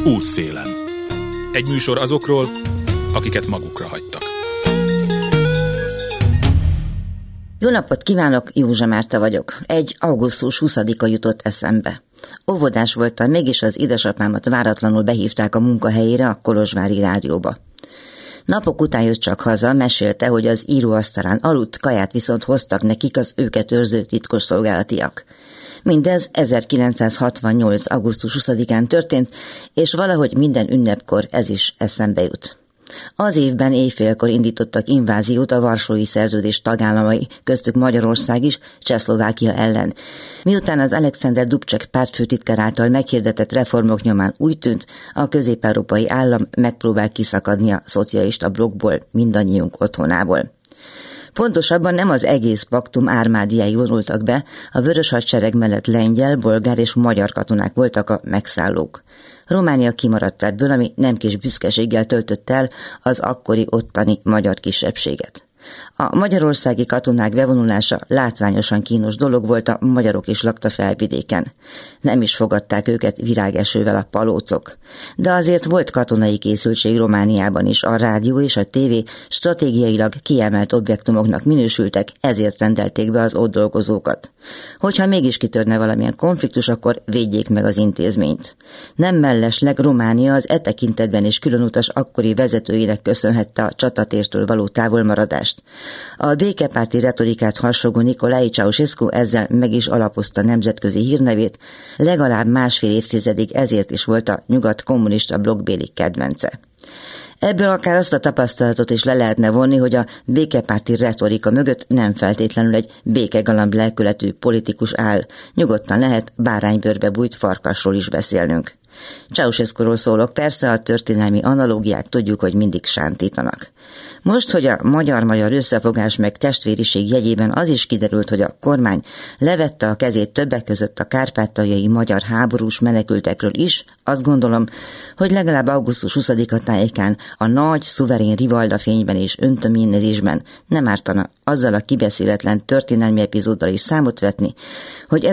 Útszélen. Egy műsor azokról, akiket magukra hagytak. Jó napot kívánok, Józsa Márta vagyok. Egy augusztus 20-a jutott eszembe. Óvodás voltam, mégis az édesapámat váratlanul behívták a munkahelyére a Kolozsvári rádióba. Napok után jött csak haza, mesélte, hogy az íróasztalán aludt, kaját viszont hoztak nekik az őket őrző titkosszolgálatiak. Mindez 1968. augusztus 20-án történt, és valahogy minden ünnepkor ez is eszembe jut. Az évben éjfélkor indítottak inváziót a Varsói Szerződés tagállamai, köztük Magyarország is, Csehszlovákia ellen. Miután az Alexander Dubček pártfőtitkár által meghirdetett reformok nyomán úgy tűnt, a közép-európai állam megpróbál kiszakadni a szocialista blokkból, mindannyiunk otthonából. Pontosabban nem az egész paktum ármádiái vonultak be, a Vörös Hadsereg mellett lengyel, bolgár és magyar katonák voltak a megszállók. Románia kimaradt ebből, ami nem kis büszkeséggel töltött el az akkori ottani magyar kisebbséget. A magyarországi katonák bevonulása látványosan kínos dolog volt, a magyarok is lakta Felvidéken. Nem is fogadták őket virágesővel a palócok. De azért volt katonai készültség Romániában is, a rádió és a tévé stratégiailag kiemelt objektumoknak minősültek, ezért rendelték be az ott dolgozókat. Hogyha mégis kitörne valamilyen konfliktus, akkor védjék meg az intézményt. Nem mellesleg Románia az e tekintetben is különutas akkori vezetőinek köszönhette a csatatértől való távolmaradást. A békepárti retorikát harsogó Nicolae Ceausescu ezzel meg is alapozta nemzetközi hírnevét, legalább másfél évtizedig ezért is volt a nyugat kommunista blokkbéli kedvence. Ebből akár azt a tapasztalatot is le lehetne vonni, hogy a békepárti retorika mögött nem feltétlenül egy békegalamb lelkületű politikus áll. Nyugodtan lehet báránybőrbe bújt farkasról is beszélnünk. Ceausescuról szólok, persze a történelmi analógiák tudjuk, hogy mindig sántítanak. Most, hogy a magyar-magyar összefogás meg testvériség jegyében az is kiderült, hogy a kormány levette a kezét többek között a kárpátaljai magyar háborús menekültekről is, azt gondolom, hogy legalább augusztus 20-a tájékán a nagy, szuverén rivalda fényben és öntöményezésben nem ártana azzal a kibeszéletlen történelmi epizóddal is számot vetni, hogy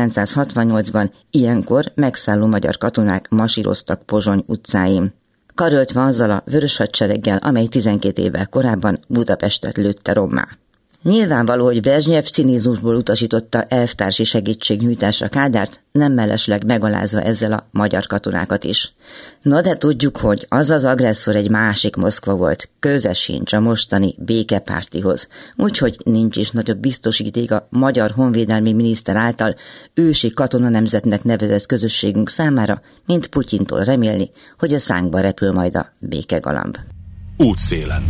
1968-ban ilyenkor megszálló magyar katonák masíroztak Pozsony utcáin, karöltve azzal a Vörös Hadsereggel, amely 12 évvel korábban Budapestet lőtte rommá. Nyilvánvaló, hogy Brezsnyev cinizmusból utasította elvtársi segítségnyújtásra Kádárt, nem mellesleg megalázva ezzel a magyar katonákat is. Na de tudjuk, hogy az az agresszor egy másik Moszkva volt, köze sincs a mostani békepártihoz, úgyhogy nincs is nagyobb biztosíték a magyar honvédelmi miniszter által ősi katonanemzetnek nevezett közösségünk számára, mint Putyintól remélni, hogy a szánkba repül majd a békegalamb. Útszélen.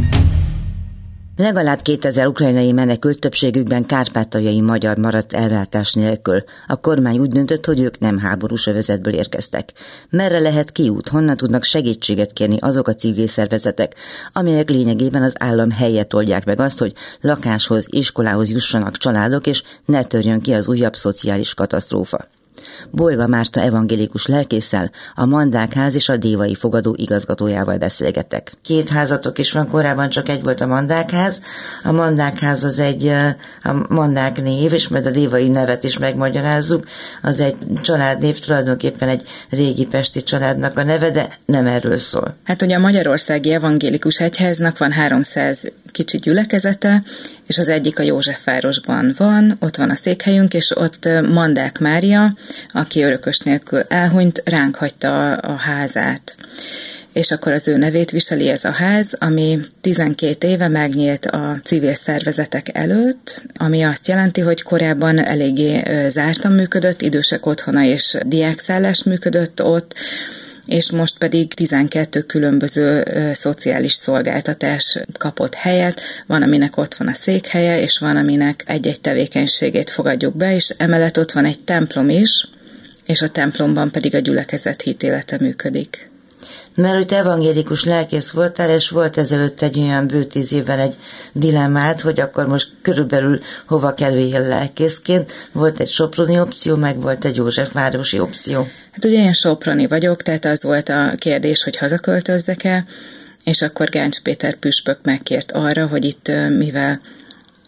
Legalább 2000 ukrajnai menekült, többségükben kárpátaljai magyar maradt ellátás nélkül. A kormány úgy döntött, hogy ők nem háborús övezetből érkeztek. Merre lehet kiút, honnan tudnak segítséget kérni azok a civil szervezetek, amelyek lényegében az állam helyett oldják meg azt, hogy lakáshoz, iskolához jussanak családok, és ne törjön ki az újabb szociális katasztrófa. Bolva Márta evangélikus lelkésszel, a Mandákház és a Dévai Fogadó igazgatójával beszélgetek. 2 házatok is van, korábban csak egy volt a Mandákház. A Mandákház az egy a Mandák név, és majd a Dévai nevet is megmagyarázzuk. Az egy családnév, tulajdonképpen egy régi pesti családnak a neve, de nem erről szól. Hát ugye a Magyarországi Evangélikus Egyháznak van 300 kicsi gyülekezete, és az egyik a Józsefvárosban van, ott van a székhelyünk, és ott Mandák Mária, aki örökös nélkül elhunyt, ránk hagyta a házát. És akkor az ő nevét viseli ez a ház, ami 12 éve megnyílt a civil szervezetek előtt, ami azt jelenti, hogy korábban eléggé zártan működött, idősek otthona és diákszállás működött ott, és most pedig 12 különböző szociális szolgáltatás kapott helyet, van, aminek ott van a székhelye, és van, aminek egy-egy tevékenységét fogadjuk be, és emellett ott van egy templom is, és a templomban pedig a gyülekezet hitélete működik. Mert hogy te evangélikus lelkész voltál, és volt ezelőtt egy olyan bő 10 évvel egy dilemmád, hogy akkor most körülbelül hova kerüljél lelkészként. Volt egy soproni opció, meg volt egy józsefvárosi opció. Hát ugye én soproni vagyok, tehát az volt a kérdés, hogy hazaköltözzek-e, és akkor Gáncs Péter püspök megkért arra, hogy itt mivel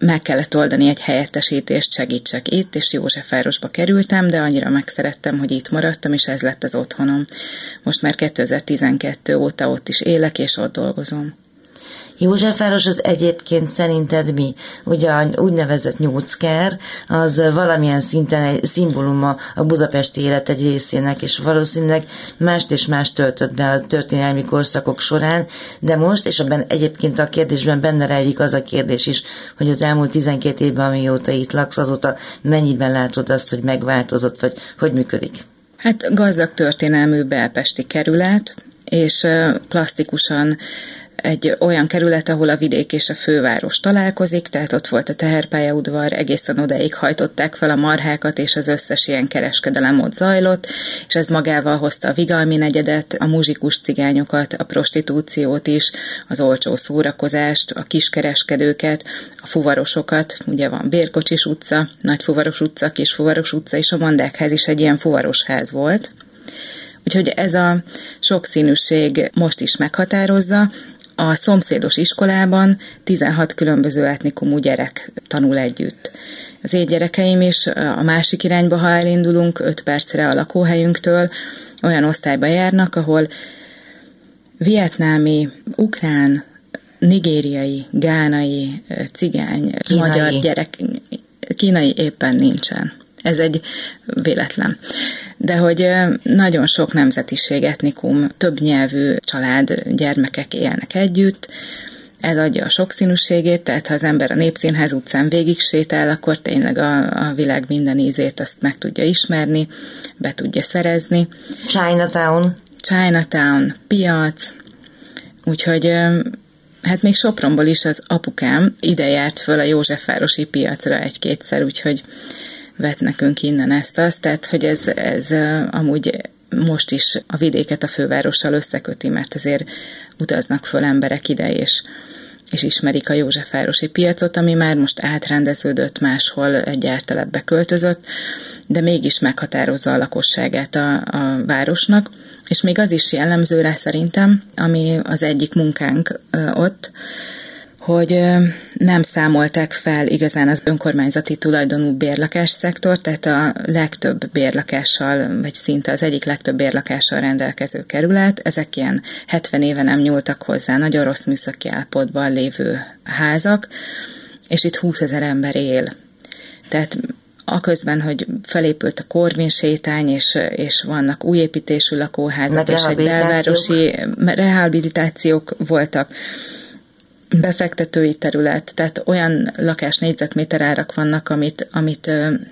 meg kellett oldani egy helyettesítést, segítsek itt, és Józsefvárosba kerültem, de annyira megszerettem, hogy itt maradtam, és ez lett az otthonom. Most már 2012 óta ott is élek, és ott dolgozom. Józsefváros az egyébként szerinted mi? Ugye a úgynevezett nyócker, az valamilyen szinten egy szimbóluma a budapesti élet egy részének, és valószínűleg mást és mást töltött be a történelmi korszakok során, de most, és abban egyébként a kérdésben benne rejlik az a kérdés is, hogy az elmúlt 12 évben, amióta itt laksz, azóta mennyiben látod azt, hogy megváltozott, vagy hogy működik? Hát gazdag történelmű belpesti kerület, és plastikusan egy olyan kerület, ahol a vidék és a főváros találkozik, tehát ott volt a teherpályaudvar, egészen odáig hajtották fel a marhákat, és az összes ilyen kereskedelem ott zajlott, és ez magával hozta a Vigalmi negyedet, a muzsikus cigányokat, a prostitúciót is, az olcsó szórakozást, a kiskereskedőket, a fuvarosokat, ugye van Bérkocsis utca, Nagyfuvaros utca, Kisfuvaros utca, és a Mandákház is egy ilyen fuvarosház volt. Úgyhogy ez a sokszínűség most is meghatározza. A szomszédos iskolában 16 különböző etnikumú gyerek tanul együtt. Az én gyerekeim is a másik irányba, ha elindulunk, 5 percre a lakóhelyünktől, olyan osztályba járnak, ahol vietnámi, ukrán, nigériai, gánai, cigány, kínai. Magyar gyerek, kínai éppen nincsen. Ez egy véletlen. De hogy nagyon sok nemzetiség, etnikum, több nyelvű család, gyermekek élnek együtt, ez adja a sokszínűségét, tehát ha az ember a Népszínház utcán végig sétál, akkor tényleg a világ minden ízét azt meg tudja ismerni, be tudja szerezni. Chinatown, piac, úgyhogy hát még Sopronból is az apukám ide járt föl a Józsefvárosi piacra egy-kétszer, úgyhogy vett nekünk innen ezt-azt, tehát hogy ez amúgy most is a vidéket a fővárossal összeköti, mert azért utaznak föl emberek ide, és ismerik a Józsefvárosi piacot, ami már most átrendeződött, máshol egy ártelepbe költözött, de mégis meghatározza a lakosságát a városnak, és még az is jellemző rá szerintem, ami az egyik munkánk ott, hogy nem számolták fel igazán az önkormányzati tulajdonú bérlakásszektor, tehát a legtöbb bérlakással, vagy szinte az egyik legtöbb bérlakással rendelkező kerület, ezek ilyen 70 éve nem nyúltak hozzá, nagyon rossz műszaki állapotban lévő házak, és itt 20 000 ember él. Tehát aközben, hogy felépült a Korvin sétány, és vannak új építésű lakóházak, és egy belvárosi rehabilitációk voltak, befektetői terület, tehát olyan lakás négyzetméter árak vannak, amit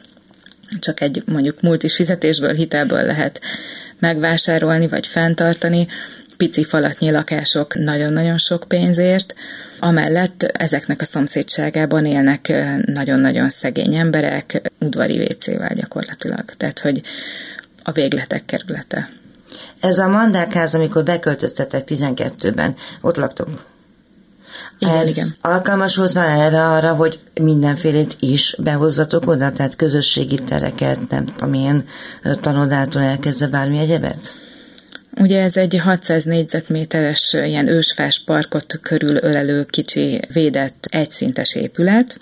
csak egy mondjuk multis fizetésből, hitelből lehet megvásárolni, vagy fenntartani. Pici falatnyi lakások nagyon-nagyon sok pénzért. Amellett ezeknek a szomszédságában élnek nagyon-nagyon szegény emberek, udvari WC-vel gyakorlatilag. Tehát, hogy a végletek kerülete. Ez a Mandákház, amikor beköltöztetek 12-ben, ott laktok? Igen. Alkalmas volt már eleve arra, hogy mindenfélét is behozzatok oda, tehát közösségi tereket, nem tudom én, tanodától elkezdve bármi egyebet? Ugye ez egy 600 négyzetméteres ilyen ősfás parkot körülölelő kicsi védett egyszintes épület.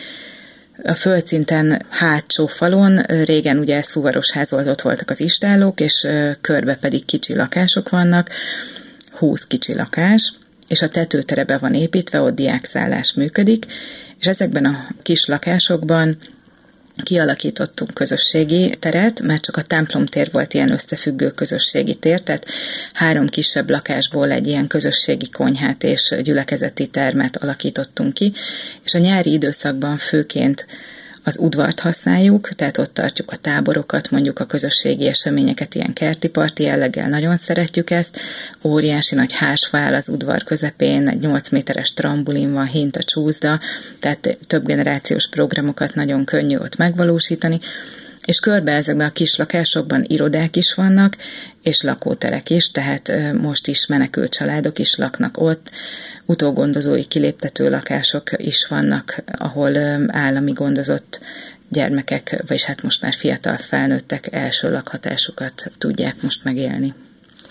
A földszinten hátsó falon régen ugye ez fuvarosház volt, ott voltak az istállók, és körbe pedig kicsi lakások vannak, 20 kicsi lakás, és a tetőtere be van építve, ott diákszállás működik, és ezekben a kis lakásokban kialakítottunk közösségi teret, mert csak a templomtér volt ilyen összefüggő közösségi tér, tehát 3 kisebb lakásból egy ilyen közösségi konyhát és gyülekezeti termet alakítottunk ki, és a nyári időszakban főként az udvart használjuk, tehát ott tartjuk a táborokat, mondjuk a közösségi eseményeket, ilyen kerti parti jelleggel, nagyon szeretjük ezt. Óriási nagy házfa áll az udvar közepén, egy 8 méteres trambulin van, hint a csúszda, tehát több generációs programokat nagyon könnyű ott megvalósítani, és körbe ezekben a kis lakásokban irodák is vannak, és lakóterek is, tehát most is menekült családok is laknak ott, utógondozói kiléptető lakások is vannak, ahol állami gondozott gyermekek, vagyis hát most már fiatal felnőttek első lakhatásukat tudják most megélni.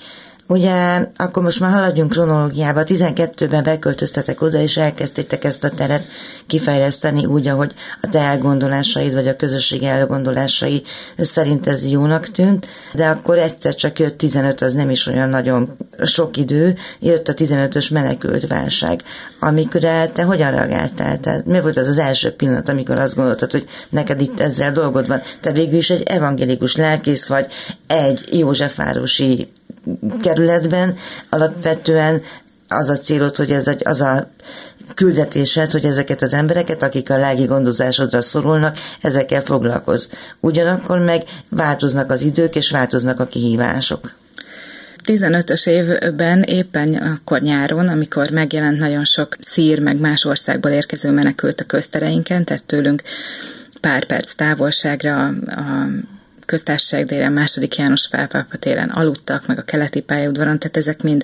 Ugye, akkor most már haladjunk kronológiába. 12-ben beköltöztetek oda, és elkezdtétek ezt a teret kifejleszteni úgy, ahogy a te elgondolásaid, vagy a közösség elgondolásai szerint ez jónak tűnt, de akkor egyszer csak jött 15, az nem is olyan nagyon sok idő, jött a 15-ös menekült válság, amikor te hogyan reagáltál? Tehát mi volt az első pillanat, amikor azt gondoltad, hogy neked itt ezzel dolgod van? Te végül is egy evangélikus lelkész vagy, egy józsefvárosi kerületben, alapvetően az a célod, hogy az a küldetésed, hogy ezeket az embereket, akik a lelki gondozásodra szorulnak, ezekkel foglalkozz. Ugyanakkor meg változnak az idők, és változnak a kihívások. 15-ös évben éppen akkor nyáron, amikor megjelent nagyon sok szír, meg más országból érkező menekült a köztereinken, tehát tőlünk pár perc távolságra a Köztársaság déren, II. János Pál pápa téren aludtak, meg a keleti pályaudvaron, tehát ezek mind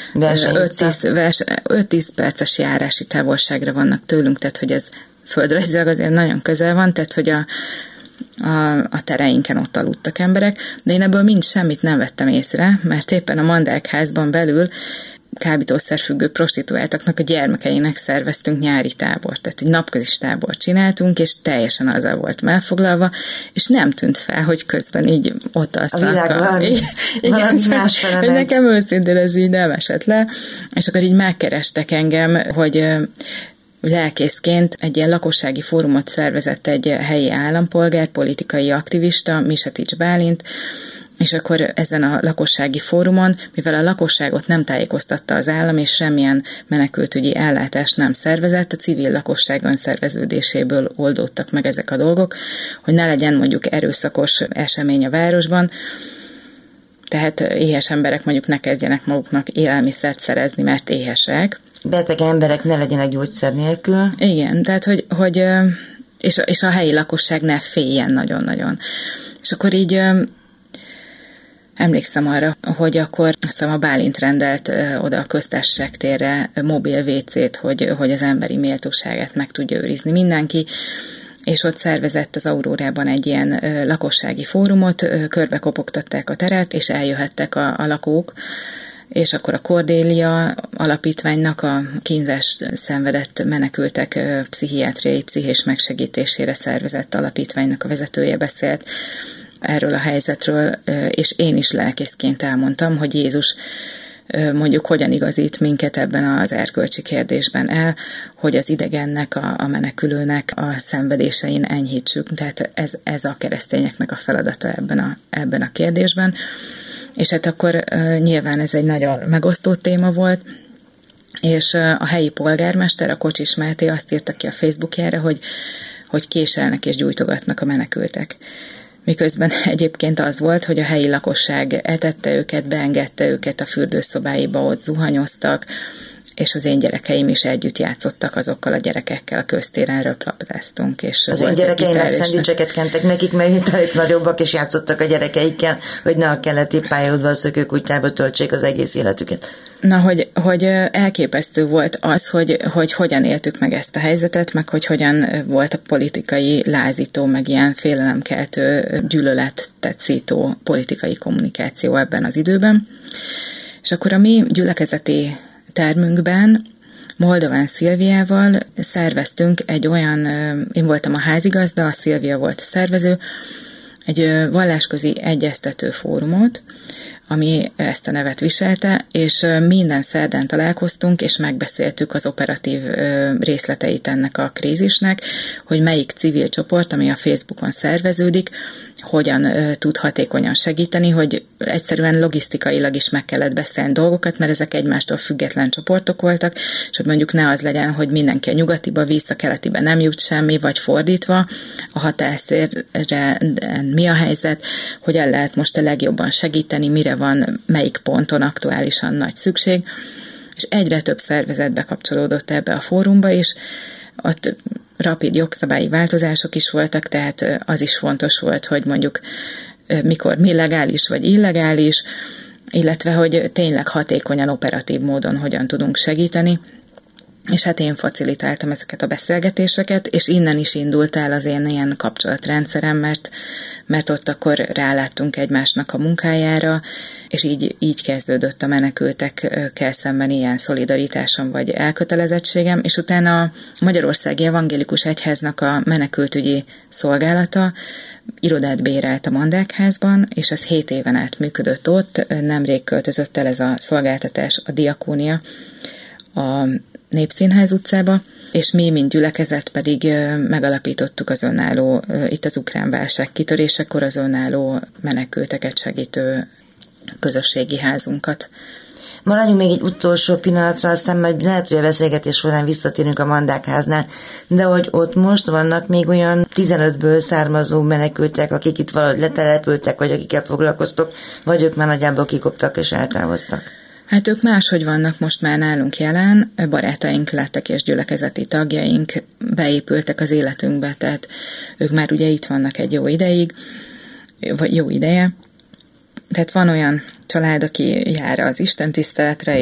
5-10 perces járási távolságra vannak tőlünk, tehát hogy ez földrajzilag azért nagyon közel van, tehát hogy a tereinken ott aludtak emberek, de én ebből mind semmit nem vettem észre, mert éppen a Mandákházban belül kábítószerfüggő prostituáltaknak a gyermekeinek szerveztünk nyári tábort, tehát egy napközis tábort csináltunk, és teljesen azzal volt elfoglalva, és nem tűnt fel, hogy közben így ott alszanak. A világ valami másfele megy. Nekem őszintén ez így nem esett le, és akkor így megkerestek engem, hogy lelkészként egy ilyen lakossági fórumot szervezett egy helyi állampolgár, politikai aktivista, Misetics Bálint, és akkor ezen a lakossági fórumon, mivel a lakosságot nem tájékoztatta az állam, és semmilyen menekültügyi ellátást nem szervezett, a civil lakosság önszerveződéséből oldódtak meg ezek a dolgok, hogy ne legyen mondjuk erőszakos esemény a városban, tehát éhes emberek mondjuk ne kezdjenek maguknak élelmiszert szerezni, mert éhesek. Beteg emberek ne legyenek gyógyszer nélkül. Igen, tehát hogy és a helyi lakosság ne féljen nagyon-nagyon. És akkor így emlékszem arra, hogy akkor aztán a Bálint rendelt oda a Köztársaság térre mobil WC-t, hogy az emberi méltóságát meg tudja őrizni mindenki, és ott szervezett az Aurórában egy ilyen lakossági fórumot, körbekopogtatták a teret, és eljöhettek a lakók, és akkor a Cordélia alapítványnak a kínzás szenvedett menekültek pszichiátriai, pszichés megsegítésére szervezett alapítványnak a vezetője beszélt erről a helyzetről, és én is lelkészként elmondtam, hogy Jézus mondjuk hogyan igazít minket ebben az erkölcsi kérdésben el, hogy az idegennek, a menekülőnek a szenvedésein enyhítsük. Tehát ez a keresztényeknek a feladata ebben a kérdésben. És hát akkor nyilván ez egy nagyon megosztó téma volt, és a helyi polgármester, a Kocsis Máté azt írta ki a Facebookjára, hogy késelnek és gyújtogatnak a menekültek. Miközben egyébként az volt, hogy a helyi lakosság etette őket, beengedte őket a fürdőszobáiba, ott zuhanyoztak, és az én gyerekeim is együtt játszottak azokkal a gyerekekkel a köztéren, röplabdáztunk. És az én gyerekeim már szendvicseket kentek nekik, mert ők nagyobbak, és játszottak a gyerekeikkel, hogy ne a keleti pályaudvar szökőkutyába töltsék az egész életüket. Na, hogy elképesztő volt az, hogy hogyan éltük meg ezt a helyzetet, meg hogy hogyan volt a politikai lázító, meg ilyen félelemkeltő, gyűlölettetszító politikai kommunikáció ebben az időben. És akkor a mi gyülekezeti termünkben Moldován Szilviával szerveztünk egy olyan, én voltam a házigazda, a Szilvia volt a szervező, egy vallásközi egyeztető fórumot, ami ezt a nevet viselte, és minden szerdán találkoztunk, és megbeszéltük az operatív részleteit ennek a krízisnek, hogy melyik civil csoport, ami a Facebookon szerveződik, hogyan tud hatékonyan segíteni, hogy egyszerűen logisztikailag is meg kellett beszélni dolgokat, mert ezek egymástól független csoportok voltak, és hogy mondjuk ne az legyen, hogy mindenki a nyugatiba víz, a keletibe nem jut semmi, vagy fordítva, a hatásszérre mi a helyzet, hogy el lehet most a legjobban segíteni, mire van, melyik ponton aktuálisan nagy szükség, és egyre több szervezet bekapcsolódott ebbe a fórumba is, ott rapid jogszabályi változások is voltak, tehát az is fontos volt, hogy mondjuk mikor mi legális vagy illegális, illetve hogy tényleg hatékonyan, operatív módon hogyan tudunk segíteni. és hát én facilitáltam ezeket a beszélgetéseket, és innen is indult el az én ilyen kapcsolatrendszerem, mert ott akkor ráláttunk egymásnak a munkájára, és így kezdődött a menekültekkel szemben ilyen szolidaritásom vagy elkötelezettségem, és utána a Magyarországi Evangélikus Egyháznak a menekültügyi szolgálata irodát bérelt a Mandákházban, és ez 7 éven át működött ott, nemrég költözött el ez a szolgáltatás, a Diakónia, a Népszínház utcába, és mi, mint gyülekezet pedig megalapítottuk az önálló, itt az ukrán válság kitörésekor az önálló menekülteket segítő közösségi házunkat. Maradjunk még egy utolsó pillanatra, aztán majd lehet, hogy a beszélgetés során visszatérünk a Mandákháznál, de hogy ott most vannak még olyan 15-ből származó menekültek, akik itt valahogy letelepültek, vagy akikkel foglalkoztok, vagy ők már nagyjából kikoptak és eltávoztak? Hát ők máshogy vannak most már nálunk jelen, barátaink lettek és gyülekezeti tagjaink, beépültek az életünkbe, tehát ők már ugye itt vannak egy jó ideig, vagy jó ideje. Tehát van olyan család, aki jár az istentiszteletre,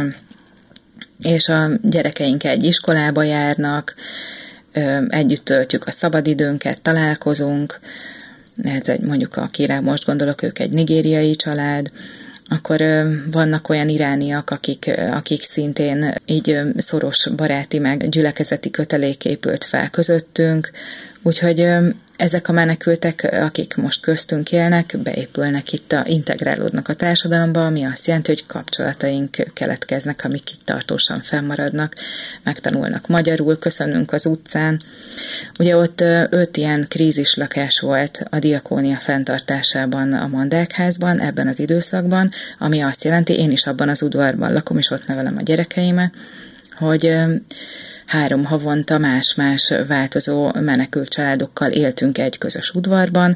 és a gyerekeink egy iskolába járnak, együtt töltjük a szabadidőnket, találkozunk, ez mondjuk akire most gondolok, ők egy nigériai család, akkor vannak olyan irániak, akik szintén így szoros baráti meg gyülekezeti kötelék épült fel közöttünk, úgyhogy ezek a menekültek, akik most köztünk élnek, beépülnek itt, integrálódnak a társadalomba, ami azt jelenti, hogy kapcsolataink keletkeznek, amik itt tartósan fennmaradnak, megtanulnak magyarul, köszönünk az utcán. Ugye ott 5 ilyen krízislakás volt a Diakónia fenntartásában a Mandákházban, ebben az időszakban, ami azt jelenti, én is abban az udvarban lakom, és ott nevelem a gyerekeimet, hogy 3 havonta más-más változó menekült családokkal éltünk egy közös udvarban,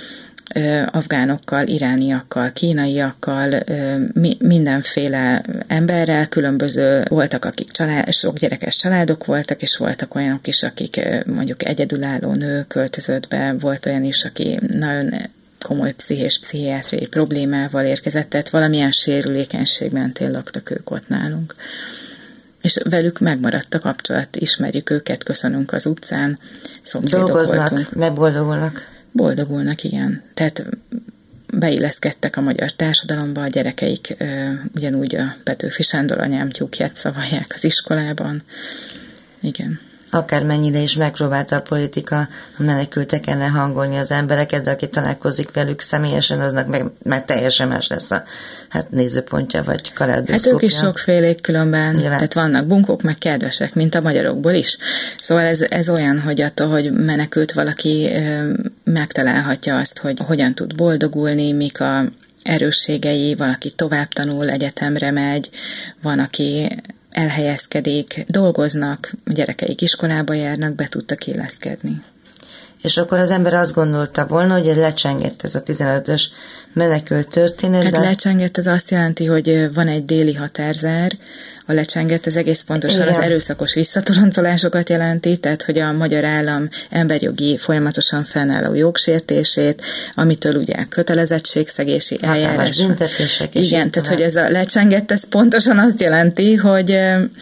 afgánokkal, irániakkal, kínaiakkal, mindenféle emberrel, különböző voltak, akik sok gyerekes családok voltak, és voltak olyanok is, akik mondjuk egyedülálló nő költözött be, volt olyan is, aki nagyon komoly pszichiátriai problémával érkezett, tehát valamilyen sérülékenység mentén laktak ők ott nálunk. És velük megmaradt a kapcsolat, ismerjük őket, köszönünk az utcán, szomszédok dolgoznak, voltunk. megboldogulnak. Boldogulnak, igen. Tehát beilleszkedtek a magyar társadalomba, a gyerekeik ugyanúgy a Petőfi Sándor anyám tyúkját szavalják az iskolában. Igen. Akármennyire is megpróbálta a politika a menekültek ellen hangolni az embereket, de aki találkozik velük személyesen, aznak meg teljesen más lesz a nézőpontja, vagy karáldőszkópja. Hát ők is sokfélék különben, tehát vannak bunkók, meg kedvesek, mint a magyarokból is. Szóval ez olyan, hogy attól, hogy menekült valaki megtalálhatja azt, hogy hogyan tud boldogulni, mik a erősségei, valaki tovább tanul, egyetemre megy, van, aki elhelyezkedik, dolgoznak, gyerekeik iskolába járnak, be tudtak illeszkedni. És akkor az ember azt gondolta volna, hogy ez lecsengett ez a 15-ös menekült történet. Hát lecsengett, ez azt jelenti, hogy van egy déli határzár, a lecsengett, ez egész pontosan igen. Az erőszakos visszatoloncolásokat jelenti, tehát hogy a magyar állam emberjogi folyamatosan fennálló jogsértését, amitől ugye kötelezettségszegési eljárás. Büntetések is. Igen, tehát hogy ez a lecsengett, ez pontosan azt jelenti, hogy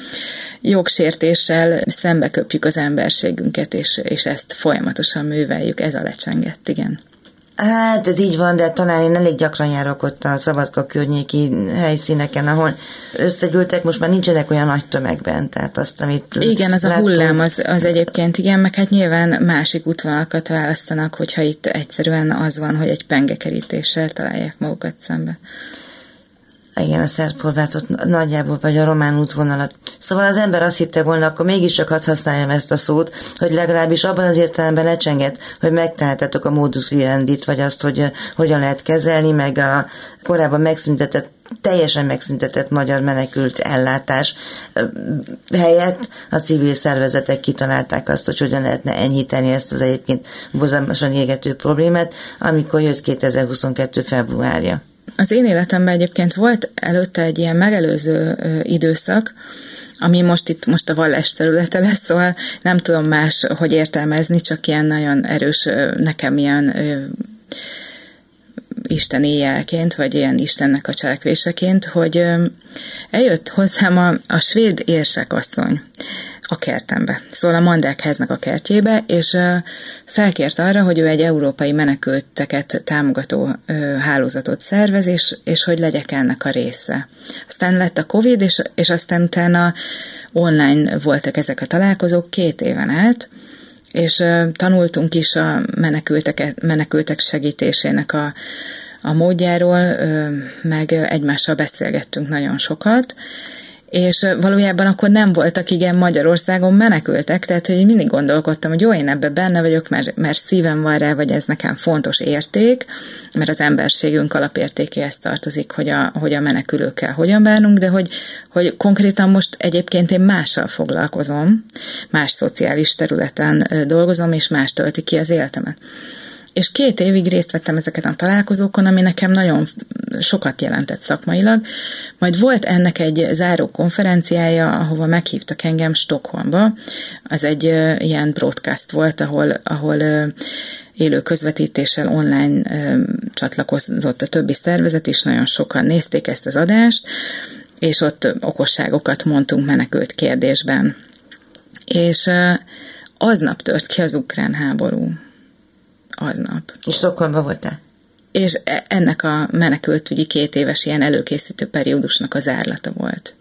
jogsértéssel szembeköpjük az emberségünket, és ezt folyamatosan műveljük, ez a lecsengett, igen. Hát ez így van, de talán én elég gyakran járok ott a Szabadka környéki helyszíneken, ahol összegyűltek, most már nincsenek olyan nagy tömegben, tehát azt, amit igen, az láttunk. A hullám, az egyébként igen, meg hát nyilván másik útvonalakat választanak, hogyha itt egyszerűen az van, hogy egy pengekerítéssel találják magukat szembe. Igen, a szerb-horvátot nagyjából, vagy a román útvonalat. Szóval az ember azt hitte volna, akkor mégiscsak hadd használjam ezt a szót, hogy legalábbis abban az értelemben lecsengett, hogy megtaláltatok a modus vivendit, vagy azt, hogy hogyan lehet kezelni, meg a korábban teljesen megszüntetett magyar menekült ellátás helyett a civil szervezetek kitalálták azt, hogy hogyan lehetne enyhíteni ezt az egyébként borzalmasan égető problémát, amikor jött 2022. februárja. Az én életemben egyébként volt előtte egy ilyen megelőző időszak, ami most a vallás területe lesz, szóval nem tudom más, hogy értelmezni, csak ilyen nagyon erős, nekem ilyen isteni jelként, vagy ilyen Istennek a cselekvéseként, hogy eljött hozzám a svéd érsekasszony a kertembe, szóval a Mandák háznak a kertjébe, és felkért arra, hogy ő egy európai menekülteket támogató hálózatot szervez, és hogy legyek ennek a része. Aztán lett a Covid, és aztán utána online voltak ezek a találkozók 2 éven át, és tanultunk is a menekültek segítésének a módjáról, meg egymással beszélgettünk nagyon sokat, és valójában akkor nem voltak igen Magyarországon menekültek, tehát hogy mindig gondolkodtam, hogy jó, én ebben benne vagyok, mert szívem van rá, vagy ez nekem fontos érték, mert az emberségünk alapértékéhez tartozik, hogy a menekülőkkel hogyan bánunk, de hogy konkrétan most egyébként én mással foglalkozom, más szociális területen dolgozom, és más tölti ki az életemet. És 2 évig részt vettem ezeken a találkozókon, ami nekem nagyon sokat jelentett szakmailag. Majd volt ennek egy záró konferenciája, ahova meghívtak engem Stockholmba. Az egy ilyen broadcast volt, ahol élő közvetítéssel online csatlakozott a többi szervezet, és nagyon sokan nézték ezt az adást, és ott okosságokat mondtunk menekült kérdésben. És aznap tört ki az ukrán háború. Aznap. És Stockholmban voltál? És ennek a menekültügyi 2 éves ilyen előkészítő periódusnak a zárlata volt.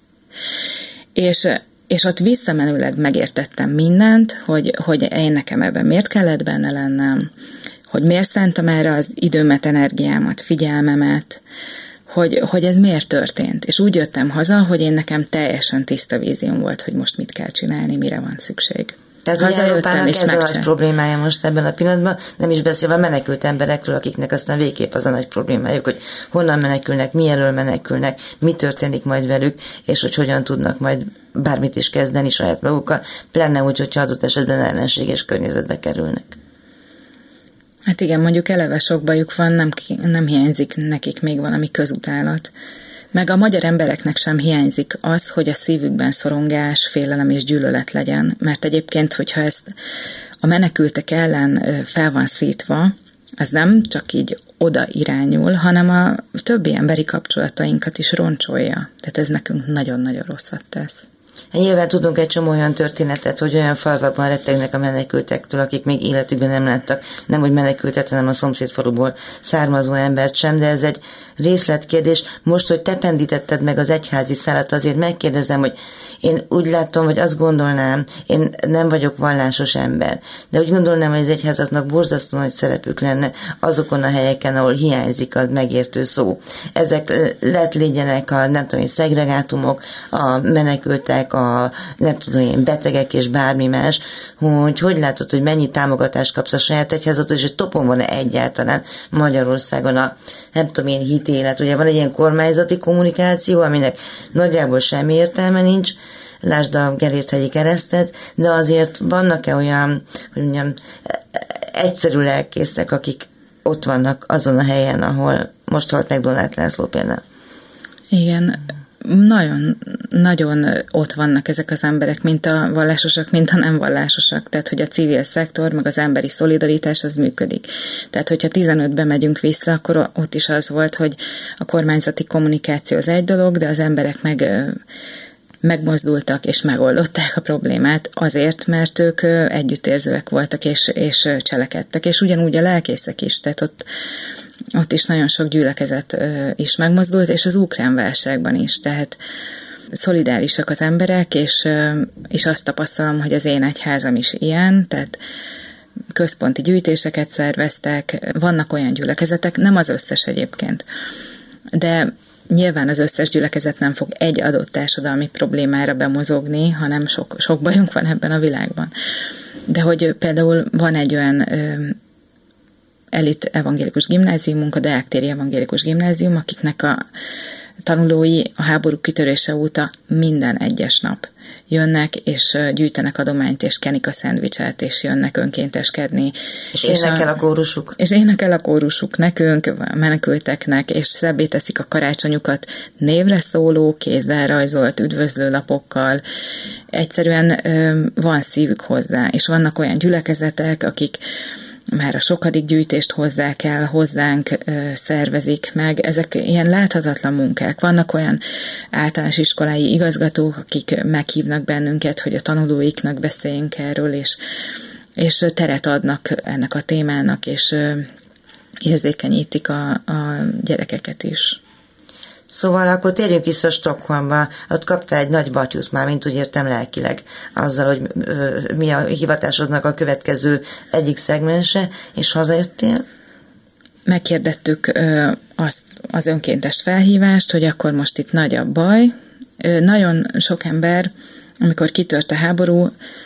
És ott visszamenőleg megértettem mindent, hogy én nekem ebben miért kellett benne lennem, hogy miért szántam erre az időmet, energiámat, figyelmemet, hogy ez miért történt. És úgy jöttem haza, hogy én nekem teljesen tiszta vízióm volt, hogy most mit kell csinálni, mire van szükség. Tehát, hogy Európának ez a nagy problémája most ebben a pillanatban, nem is beszélve a menekült emberekről, akiknek aztán végképp az a nagy problémájuk, hogy honnan menekülnek, mi elől menekülnek, mi történik majd velük, és hogy hogyan tudnak majd bármit is kezdeni saját magukkal, pláne úgy, hogyha adott esetben ellenséges környezetbe kerülnek. Hát igen, mondjuk eleve sok bajuk van, nem hiányzik nekik még valami közutálat. Meg a magyar embereknek sem hiányzik az, hogy a szívükben szorongás, félelem és gyűlölet legyen, mert egyébként, hogyha ezt a menekültek ellen fel van szítva, az nem csak így oda irányul, hanem a többi emberi kapcsolatainkat is roncsolja. Tehát ez nekünk nagyon-nagyon rosszat tesz. Nyilván tudunk egy csomó olyan történetet, hogy olyan falvakban rettegnek a menekültektől, akik még életükben nem láttak, nem hogy menekültet, hanem a szomszédfaluból származó embert sem, de ez egy részletkérdés. Most, hogy te pendítetted meg az egyházi szálat, azért megkérdezem, hogy én úgy látom, hogy azt gondolnám, én nem vagyok vallásos ember, de úgy gondolnám, hogy az egyházaknak borzasztó nagy szerepük lenne azokon a helyeken, ahol hiányzik a megértő szó. Ezek legyenek a, nem tudom én, szegregátumok, a menekültek, a nem tudom én, betegek és bármi más, hogy látod, hogy mennyi támogatást kapsz a saját egyházatod, és hogy topon van egyáltalán Magyarországon a nem tudom én hitélet. Ugye van egy ilyen kormányzati kommunikáció, aminek nagyjából semmi értelme nincs, lásd a Gellérthegyi Keresztet, de azért vannak-e olyan, hogy mondjam, egyszerű lelkészek, akik ott vannak azon a helyen, ahol most halt meg Donát László például? Igen, nagyon ott vannak ezek az emberek, mint a vallásosak, mint a nem vallásosak. Tehát, hogy a civil szektor, meg az emberi szolidaritás az működik. Tehát, hogyha 15-ben megyünk vissza, akkor ott is az volt, hogy a kormányzati kommunikáció az egy dolog, de az emberek megmozdultak és megoldották a problémát azért, mert ők együttérzőek voltak és cselekedtek. És ugyanúgy a lelkészek is, tehát ott is nagyon sok gyülekezet is megmozdult, és az ukrán válságban is, tehát szolidárisak az emberek, és azt tapasztalom, hogy az én egyházam is ilyen, tehát központi gyűjtéseket szerveztek, vannak olyan gyülekezetek, nem az összes egyébként, de nyilván az összes gyülekezet nem fog egy adott társadalmi problémára bemozogni, hanem sok bajunk van ebben a világban. De hogy például van egy olyan elit evangélikus gimnáziumunk, a Deák téri evangélikus gimnázium, akiknek a tanulói a háború kitörése óta minden egyes nap jönnek, és gyűjtenek adományt, és kenik a szendvicset, és jönnek önkénteskedni. És énekel a kórusuk. És énekel a kórusuk nekünk, a menekülteknek, és szebbé teszik a karácsonyukat névre szóló, kézzel rajzolt üdvözlőlapokkal. Egyszerűen van szívük hozzá, és vannak olyan gyülekezetek, akik már a sokadik gyűjtést hozzák el, hozzánk szervezik meg. Ezek ilyen láthatatlan munkák. Vannak olyan általános iskolai igazgatók, akik meghívnak bennünket, hogy a tanulóiknak beszéljünk erről, és teret adnak ennek a témának, és érzékenyítik a gyerekeket is. Szóval akkor térjünk vissza Stockholmba. Ott kaptál egy nagy batyút már, mint úgy értem lelkileg, azzal, hogy mi a hivatásodnak a következő egyik szegmense, és hazajöttél? Megkérdettük az önkéntes felhívást, hogy akkor most itt nagy a baj. Nagyon sok ember, amikor kitört a háború,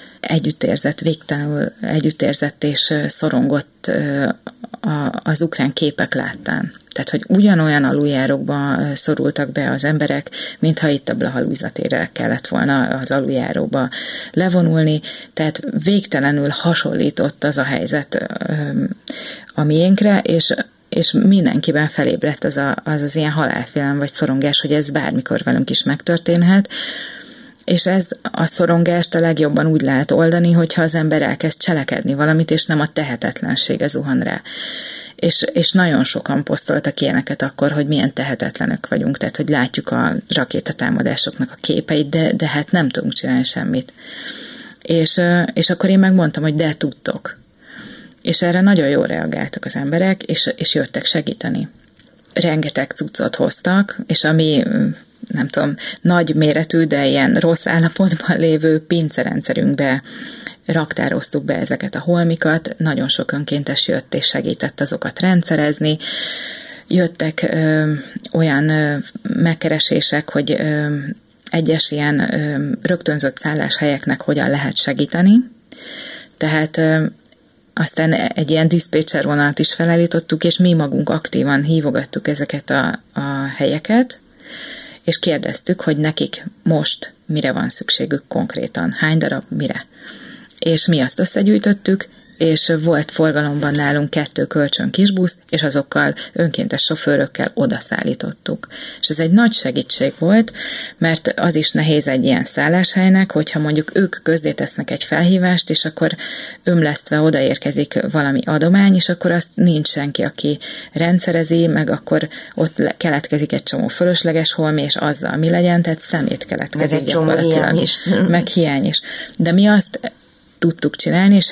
végtelenül együttérzett és szorongott az ukrán képek láttán. Tehát, hogy ugyanolyan aluljárókba szorultak be az emberek, mintha itt a Blaha Lujza térre kellett volna az aluljáróba levonulni, tehát végtelenül hasonlított az a helyzet a miénkre, és mindenkiben felébredt az ilyen halálfélelem vagy szorongás, hogy ez bármikor velünk is megtörténhet, és ez a szorongást a legjobban úgy lehet oldani, hogyha az ember elkezd cselekedni valamit, és nem a tehetetlensége zuhan rá. És nagyon sokan posztoltak ilyeneket akkor, hogy milyen tehetetlenek vagyunk, tehát hogy látjuk a rakétatámadásoknak a képeit, de hát nem tudunk csinálni semmit. És akkor én megmondtam, hogy de tudtok. És erre nagyon jól reagáltak az emberek, és jöttek segíteni. Rengeteg cuccot hoztak, és ami nem tudom, nagy méretű, de ilyen rossz állapotban lévő pincerendszerünkbe raktároztuk be ezeket a holmikat, nagyon sok önkéntes jött és segített azokat rendszerezni. Jöttek olyan megkeresések, hogy egyes ilyen rögtönzött szálláshelyeknek hogyan lehet segíteni. Tehát aztán egy ilyen diszpécser vonalat is felállítottuk, és mi magunk aktívan hívogattuk ezeket a helyeket, és kérdeztük, hogy nekik most mire van szükségük konkrétan, hány darab, mire. És mi azt összegyűjtöttük, és volt forgalomban nálunk 2 kölcsön kisbusz, és azokkal önkéntes sofőrökkel odaszállítottuk. És ez egy nagy segítség volt, mert az is nehéz egy ilyen szálláshelynek, hogyha mondjuk ők közzétesznek egy felhívást, és akkor ömlesztve odaérkezik valami adomány, és akkor azt nincs senki, aki rendszerezi, meg akkor ott keletkezik egy csomó fölösleges holmi, és azzal mi legyen, tehát szemét keletkezik gyakorlatilag. Meg hiány is. De mi azt tudtuk csinálni, és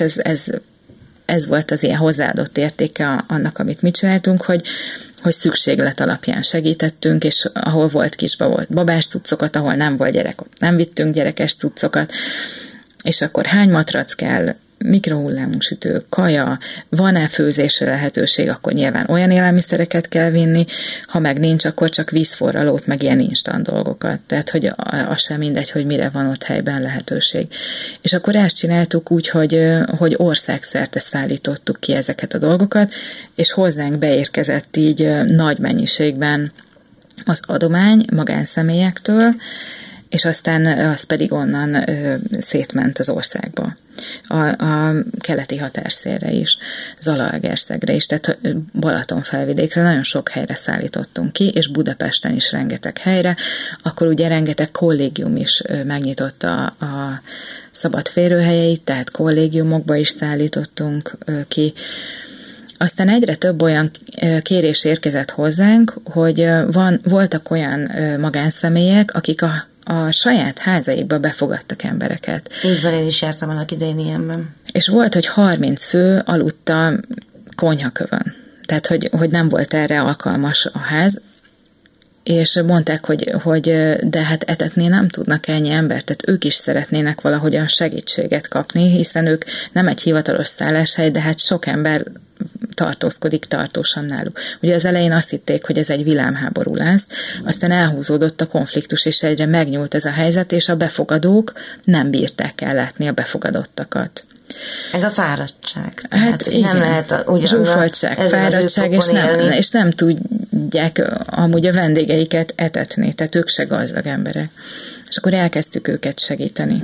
ez volt az ilyen hozzáadott értéke annak, amit mi csináltunk, hogy szükséglet alapján segítettünk, és ahol volt kisba, volt babás cuccokat, ahol nem volt gyerek, ott nem vittünk gyerekes cuccokat, és akkor hány matrac kell, mikrohullámú sütő, kaja, van-e főzésre lehetőség, akkor nyilván olyan élelmiszereket kell vinni, ha meg nincs, akkor csak vízforralót, meg ilyen instant dolgokat. Tehát, hogy az sem mindegy, hogy mire van ott helyben lehetőség. És akkor ezt csináltuk úgy, hogy országszerte szállítottuk ki ezeket a dolgokat, és hozzánk beérkezett így nagy mennyiségben az adomány magánszemélyektől, és aztán az pedig onnan szétment az országba. A keleti határszélre is, Zalaegerszegre is, tehát Balatonfelvidékre nagyon sok helyre szállítottunk ki, és Budapesten is rengeteg helyre. Akkor ugye rengeteg kollégium is megnyitotta a szabad férőhelyeit, tehát kollégiumokba is szállítottunk ki. Aztán egyre több olyan kérés érkezett hozzánk, hogy voltak olyan magánszemélyek, akik a saját házaikba befogadtak embereket. Így van, én is jártam annak idején ilyenben. És volt, hogy 30 fő aludta konyhakövön. Tehát, hogy nem volt erre alkalmas a ház, és mondták, hogy de hát etetni nem tudnak ennyi embert, tehát ők is szeretnének valahogyan segítséget kapni, hiszen ők nem egy hivatalos szálláshely, de hát sok ember tartózkodik tartósan náluk. Ugye az elején azt hitték, hogy ez egy villámháború lesz, aztán elhúzódott a konfliktus, és egyre megnyúlt ez a helyzet, és a befogadók nem bírták ellátni a befogadottakat. Meg a fáradtság. Hát igen, nem lehet zsúfoltság, fáradtság, és nem tudják amúgy a vendégeiket etetni, tehát ők se gazdag emberek. És akkor elkezdtük őket segíteni.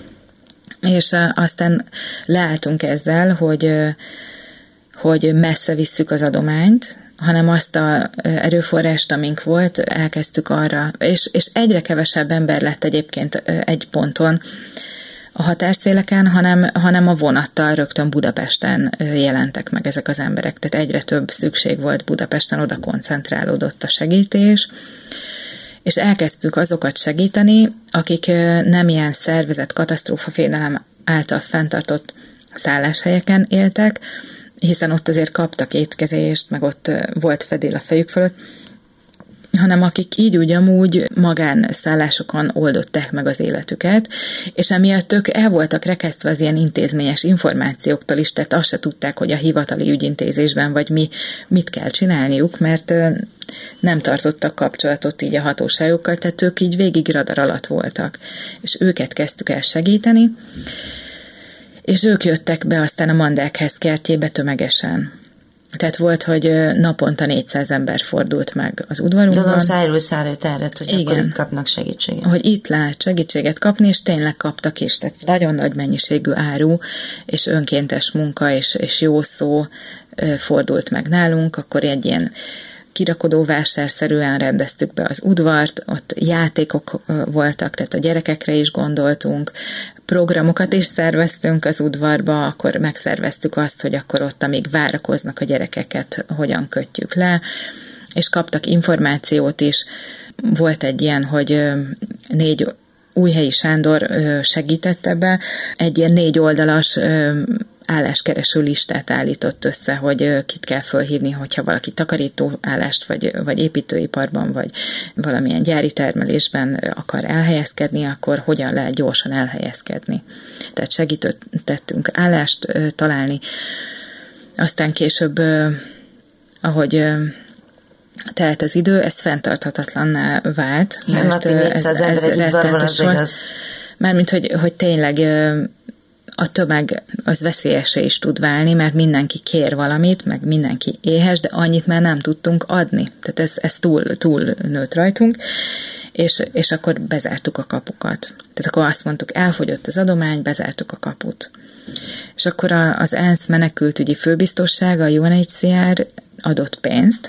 És aztán leálltunk ezzel, hogy messze visszük az adományt, hanem azt az erőforrást, amink volt, elkezdtük arra, és egyre kevesebb ember lett egyébként egy ponton, a határszéleken, hanem a vonattal rögtön Budapesten jelentek meg ezek az emberek. Tehát egyre több szükség volt Budapesten, oda koncentrálódott a segítés, és elkezdtük azokat segíteni, akik nem ilyen szervezett katasztrófafédelem által fenntartott szálláshelyeken éltek, hiszen ott azért kaptak étkezést, meg ott volt fedél a fejük fölött, hanem akik így úgy amúgy magánszállásokon oldották meg az életüket, és emiatt ők el voltak rekesztve az ilyen intézményes információktól is, tehát azt se tudták, hogy a hivatali ügyintézésben vagy mit kell csinálniuk, mert nem tartottak kapcsolatot így a hatóságokkal, tehát ők így végig radar alatt voltak, és őket kezdtük el segíteni, és ők jöttek be aztán a Mandákház kertjébe tömegesen. Tehát volt, hogy naponta 400 ember fordult meg az udvarunkban. Gondolom szájról szára terjedt, hogy igen, akkor itt kapnak segítséget. Hogy itt lehet segítséget kapni, és tényleg kaptak is. Tehát nagyon nagy mennyiségű áru, és önkéntes munka, és jó szó fordult meg nálunk. Akkor egy ilyen kirakodóvásárszerűen rendeztük be az udvart, ott játékok voltak, tehát a gyerekekre is gondoltunk, programokat is szerveztünk az udvarba, akkor megszerveztük azt, hogy akkor ott, amíg várakoznak a gyerekeket, hogyan kötjük le, és kaptak információt is. Volt egy ilyen, hogy 4 Újhelyi Sándor segített ebbe, egy ilyen 4 oldalas álláskereső listát állított össze, hogy kit kell fölhívni, hogyha valaki takarító állást, vagy építőiparban, vagy valamilyen gyári termelésben akar elhelyezkedni, akkor hogyan lehet gyorsan elhelyezkedni. Tehát segítettünk állást találni. Aztán később, ahogy telt az idő, ez fenntarthatatlanná vált, mert ez rettenetes volt. Mármint, hogy tényleg a tömeg az veszélyesé is tud válni, mert mindenki kér valamit, meg mindenki éhes, de annyit már nem tudtunk adni. Tehát ez túl nőtt rajtunk, és akkor bezártuk a kapukat. Tehát akkor azt mondtuk, elfogyott az adomány, bezártuk a kaput. És akkor az ENSZ menekültügyi főbiztossága, a UNHCR adott pénzt,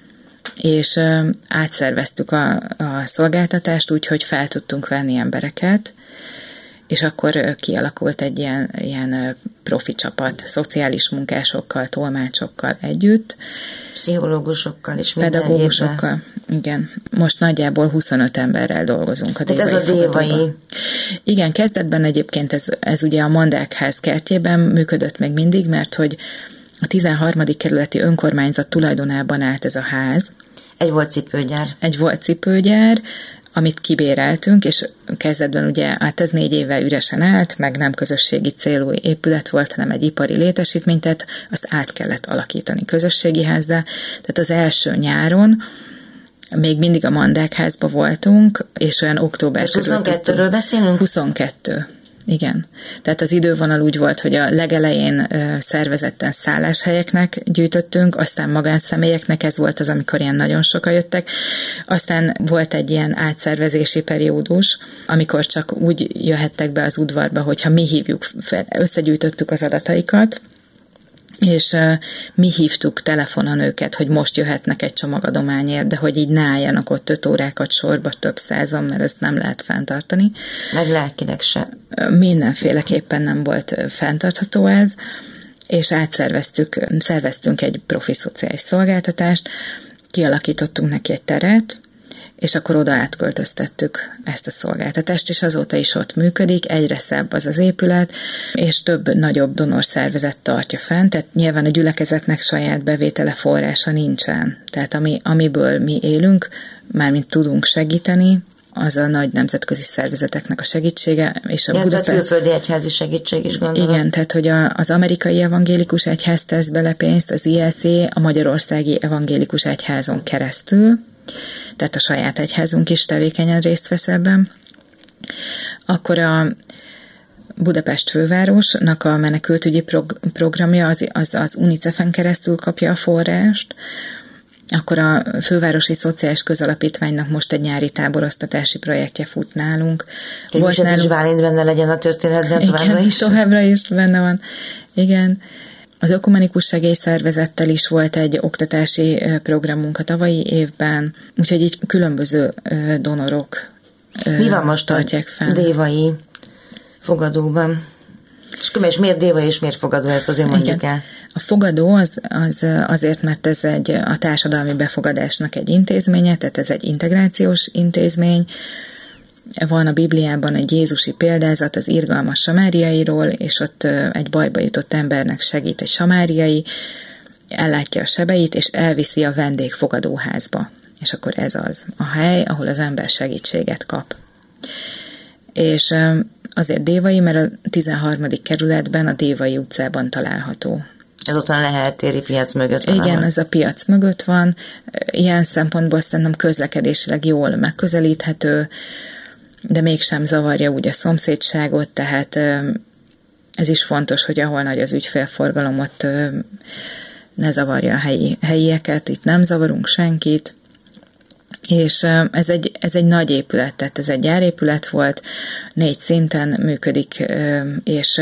és átszerveztük a szolgáltatást úgy, hogy fel tudtunk venni embereket, és akkor kialakult egy ilyen profi csapat, szociális munkásokkal, tolmácsokkal együtt. Pszichológusokkal és pedagógusokkal. Igen. Most nagyjából 25 emberrel dolgozunk a Dévai fogadóban. Ez a Dévai. Igen, kezdetben egyébként ez ugye a Mandákház kertjében működött még mindig, mert hogy a 13. kerületi önkormányzat tulajdonában állt ez a ház. Egy volt cipőgyár, amit kibéreltünk, és kezdetben ugye, hát ez 4 éve üresen állt, meg nem közösségi célú épület volt, hanem egy ipari létesítmény, tehát azt át kellett alakítani közösségi házzá. Tehát az első nyáron még mindig a Mandákházba voltunk, és olyan október körül 22-ről beszélünk? 22. Igen. Tehát az idővonal úgy volt, hogy a legelején szervezetten szálláshelyeknek gyűjtöttünk, aztán magánszemélyeknek, ez volt az, amikor ilyen nagyon sokan jöttek, aztán volt egy ilyen átszervezési periódus, amikor csak úgy jöhettek be az udvarba, hogyha mi hívjuk fel, összegyűjtöttük az adataikat, és mi hívtuk telefonon őket, hogy most jöhetnek egy csomagadományért, de hogy így ne álljanak ott 5 órákat sorba több százan, mert ezt nem lehet fenntartani. Meg lelkileg se. Mindenféleképpen nem volt fenntartható ez, és szerveztünk egy profi szociális szolgáltatást, kialakítottunk neki egy teret, és akkor oda átköltöztettük ezt a szolgáltatást, és azóta is ott működik, egyre szebb az épület, és több nagyobb donorszervezet tartja fenn, tehát nyilván a gyülekezetnek saját bevétele forrása nincsen. Tehát amiből mi élünk, mármint tudunk segíteni, az a nagy nemzetközi szervezeteknek a segítsége, és a Budapest... külföldi egyházi segítség is gondolom. Igen, tehát hogy az amerikai evangélikus egyház tesz bele pénzt, az ILC a magyarországi evangélikus egyházon keresztül, tehát a saját egyházunk is tevékenyen részt vesz ebben. Akkor a Budapest fővárosnak a menekültügyi programja az UNICEF-en keresztül kapja a forrást, akkor a Fővárosi Szociális Közalapítványnak most egy nyári táboroztatási projektje fut nálunk. Volt nálunk... Bálint benne legyen a történetben továbbra is? Továbbra is benne van. Igen. Az Ökumenikus Segélyszervezettel is volt egy oktatási programunk a tavalyi évben, úgyhogy így különböző donorok mi van most tartják fenn. Dévai fogadóban. És miért Déva és miért fogadó, ezt azért mondjuk el? A fogadó az azért, mert ez a társadalmi befogadásnak egy intézménye, tehát ez egy integrációs intézmény. Van a Bibliában egy jézusi példázat az irgalmas samáriairól, és ott egy bajba jutott embernek segít egy samáriai, ellátja a sebeit, és elviszi a vendégfogadóházba. És akkor ez az a hely, ahol az ember segítséget kap. És azért Dévai, mert a 13. kerületben, a Dévai utcában található. Ez ott a Lehel téri piac mögött van. Igen, ez a piac mögött van. Ilyen szempontból szerintem közlekedésileg jól megközelíthető, de mégsem zavarja úgy a szomszédságot, tehát ez is fontos, hogy ahol nagy az ügyfélforgalom, ott ne zavarja a helyieket, itt nem zavarunk senkit, és ez egy nagy épület, tehát ez egy gyárépület volt, 4 szinten működik, és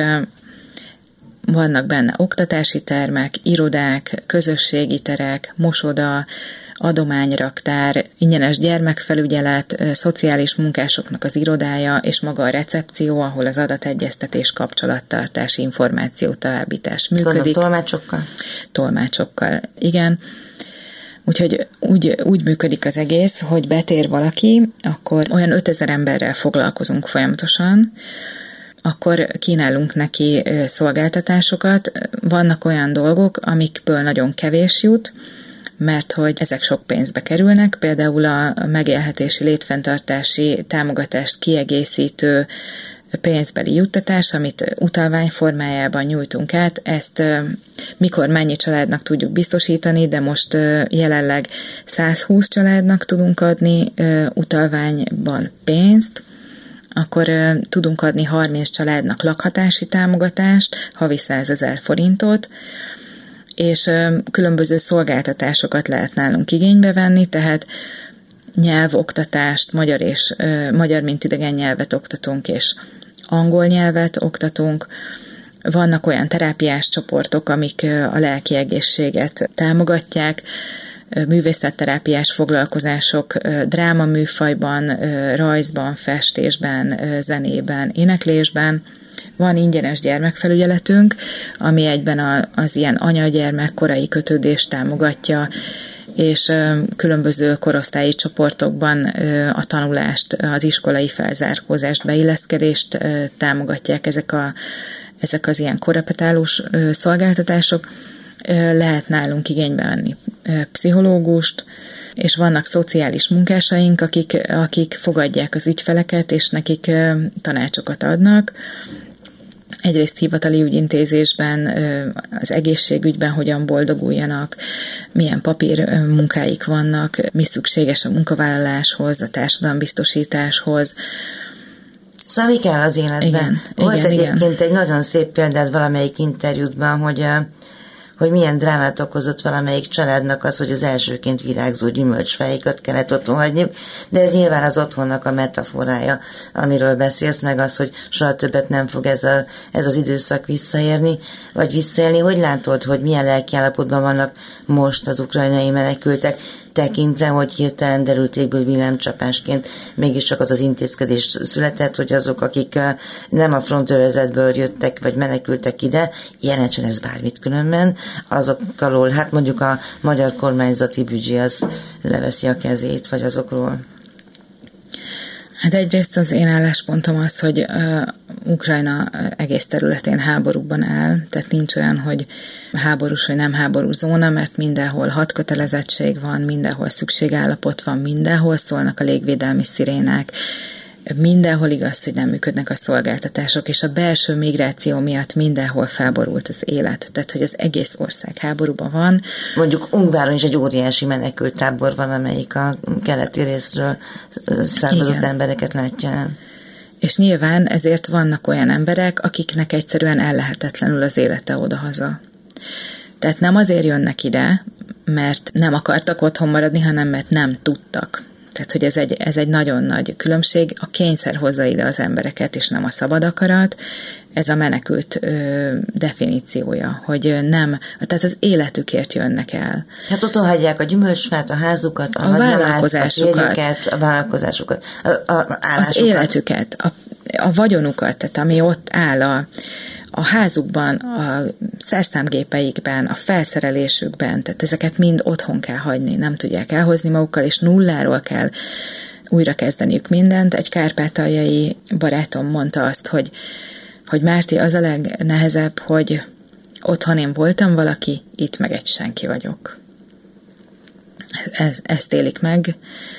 vannak benne oktatási termek, irodák, közösségi terek, mosoda, adományraktár, ingyenes gyermekfelügyelet, szociális munkásoknak az irodája, és maga a recepció, ahol az adategyeztetés, kapcsolattartás, információ továbbítás működik. Tolmácsokkal? Tolmácsokkal, igen. Úgyhogy úgy működik az egész, hogy betér valaki, akkor olyan 5000 emberrel foglalkozunk folyamatosan, akkor kínálunk neki szolgáltatásokat. Vannak olyan dolgok, amikből nagyon kevés jut, mert hogy ezek sok pénzbe kerülnek, például a megélhetési létfenntartási támogatást kiegészítő pénzbeli juttatás, amit utalvány formájában nyújtunk át, ezt mikor mennyi családnak tudjuk biztosítani, de most jelenleg 120 családnak tudunk adni utalványban pénzt, akkor tudunk adni 30 családnak lakhatási támogatást, havi 100 000 forintot, és különböző szolgáltatásokat lehet nálunk igénybe venni, tehát nyelvoktatást, magyar mint idegen nyelvet oktatunk, és angol nyelvet oktatunk. Vannak olyan terápiás csoportok, amik a lelki egészséget támogatják, művészetterápiás foglalkozások drámaműfajban, rajzban, festésben, zenében, éneklésben. Van ingyenes gyermekfelügyeletünk, ami egyben az ilyen anya-gyermek korai kötődést támogatja, és különböző korosztályi csoportokban a tanulást, az iskolai felzárkózást, beilleszkedést támogatják ezek az ilyen korrepetálós szolgáltatások. Lehet nálunk igénybe venni pszichológust, és vannak szociális munkásaink, akik fogadják az ügyfeleket, és nekik tanácsokat adnak. Egyrészt hivatali ügyintézésben, az egészségügyben hogyan boldoguljanak, milyen papírmunkáik vannak, mi szükséges a munkavállaláshoz, a társadalombiztosításhoz. Szóval mi kell az életben? Volt egyébként egy nagyon szép példád valamelyik interjútban, hogy milyen drámát okozott valamelyik családnak az, hogy az elsőként virágzó gyümölcsfáikat kellett otthon hagyniuk, de ez nyilván az otthonnak a metaforája, amiről beszélsz, meg az, hogy soha többet nem fog ez az időszak visszaélni. Hogy látod, hogy milyen lelkiállapotban vannak most az ukrajnai menekültek, tekintve, hogy hirtelen derültékből villámcsapásként mégiscsak az intézkedés született, hogy azok, akik nem a frontövezetből jöttek, vagy menekültek ide, jelentsen ez bármit különben, azok alól, hát mondjuk a magyar kormányzati büdzsé az leveszi a kezét, vagy azokról. Hát egyrészt az én álláspontom az, hogy Ukrajna egész területén háborúban áll, tehát nincs olyan, hogy háborús vagy nem háborús zóna, mert mindenhol hadkötelezettség van, mindenhol szükségállapot van, mindenhol szólnak a légvédelmi szirénák, mindenhol igaz, hogy nem működnek a szolgáltatások, és a belső migráció miatt mindenhol felborult az élet. Tehát, hogy az egész ország háborúban van. Mondjuk Ungváron is egy óriási menekülttábor van, amelyik a keleti részről származott embereket látja el. És nyilván ezért vannak olyan emberek, akiknek egyszerűen ellehetetlenül az élete odahaza. Tehát nem azért jönnek ide, mert nem akartak otthon maradni, hanem mert nem tudtak. Tehát, hogy ez egy nagyon nagy különbség. A kényszer hozza ide az embereket, és nem a szabad akarat. Ez a menekült definíciója, hogy nem, tehát az életükért jönnek el. Hát otthon hagyják a gyümölcsfát, a házukat, a vállalkozásukat, a vállalkozásukat, a állásukat. Az életüket. a vagyonukat, tehát ami ott áll a házukban, a szerszámgépeikben, a felszerelésükben, tehát ezeket mind otthon kell hagyni, nem tudják elhozni magukkal, és nulláról kell újra kezdeniük mindent. Egy kárpátaljai barátom mondta azt, hogy Márti, az a legnehezebb, hogy otthon én voltam valaki, itt meg egy senki vagyok. Ezt élik meg.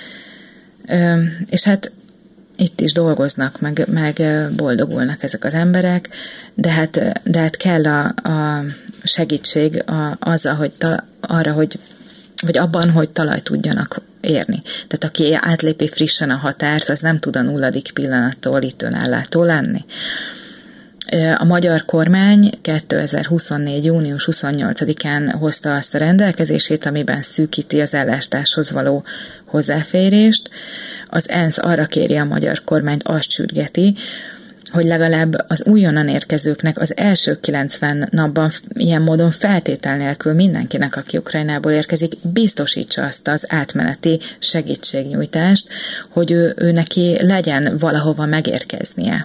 És hát itt is dolgoznak, meg boldogulnak ezek az emberek, de hát kell a segítség azzal, hogy vagy abban, hogy talajt tudjanak érni. Tehát aki átlépi frissen a határt, az nem tud a 0. pillanattól itt önállátó lenni. A magyar kormány 2024. június 28-án hozta azt a rendelkezését, amiben szűkíti az ellátáshoz való hozzáférést. Az ENSZ arra kéri a magyar kormányt, azt sürgeti, hogy legalább az újonnan érkezőknek az első 90 napban ilyen módon feltétel nélkül mindenkinek, aki Ukrajnából érkezik, biztosítsa azt az átmeneti segítségnyújtást, hogy ő neki legyen valahova megérkeznie.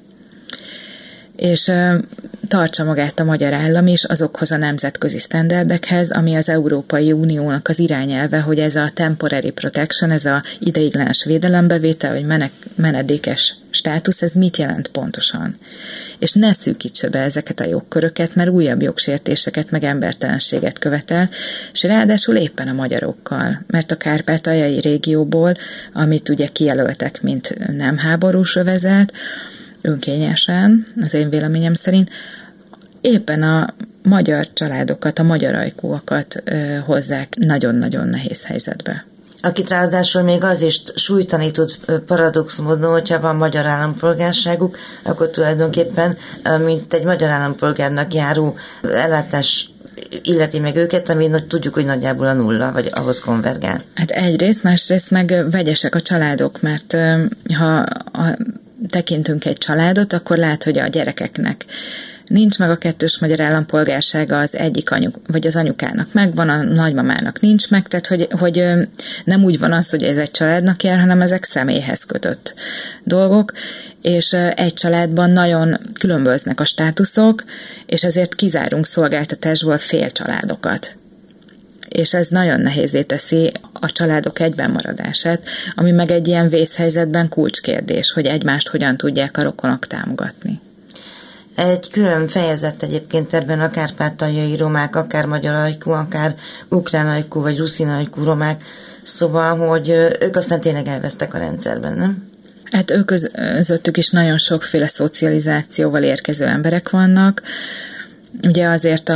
És tartsa magát a magyar állam is azokhoz a nemzetközi sztenderdekhez, ami az Európai Uniónak az irányelve, hogy ez a temporary protection, ez a ideiglenes védelembevétel, vagy menedékes státusz, ez mit jelent pontosan. És ne szűkítse be ezeket a jogköröket, mert újabb jogsértéseket, meg embertelenséget követel, és ráadásul éppen a magyarokkal, mert a kárpátaljai régióból, amit ugye kijelöltek, mint nem háborús övezet, önkényesen, az én véleményem szerint, éppen a magyar családokat, a magyar ajkúakat hozzák nagyon-nagyon nehéz helyzetbe. Akit ráadásul még az is sújtani tud paradox módon, hogyha van magyar állampolgárságuk, akkor tulajdonképpen, mint egy magyar állampolgárnak járó ellátás illeti meg őket, ami tudjuk, hogy nagyjából a 0, vagy ahhoz konvergál. Hát egyrészt, másrészt meg vegyesek a családok, mert ha tekintünk egy családot, akkor lát, hogy a gyerekeknek nincs meg a kettős magyar állampolgársága, az egyik vagy az anyukának megvan, a nagymamának nincs meg, tehát hogy nem úgy van az, hogy ez egy családnak jár, hanem ezek személyhez kötött dolgok, és egy családban nagyon különböznek a státuszok, és ezért kizárunk szolgáltatásból félcsaládokat. És ez nagyon nehézzé teszi a családok egyben maradását, ami meg egy ilyen vészhelyzetben kulcskérdés, hogy egymást hogyan tudják a rokonok támogatni. Egy külön fejezet egyébként ebben a kárpátaljai romák, akár magyar ajkú, akár ukrán ajkú, vagy ruszin ajkú romák, szóval, hogy ők aztán tényleg elvesztek a rendszerben, nem? Hát ők közöttük is nagyon sokféle szocializációval érkező emberek vannak. Ugye azért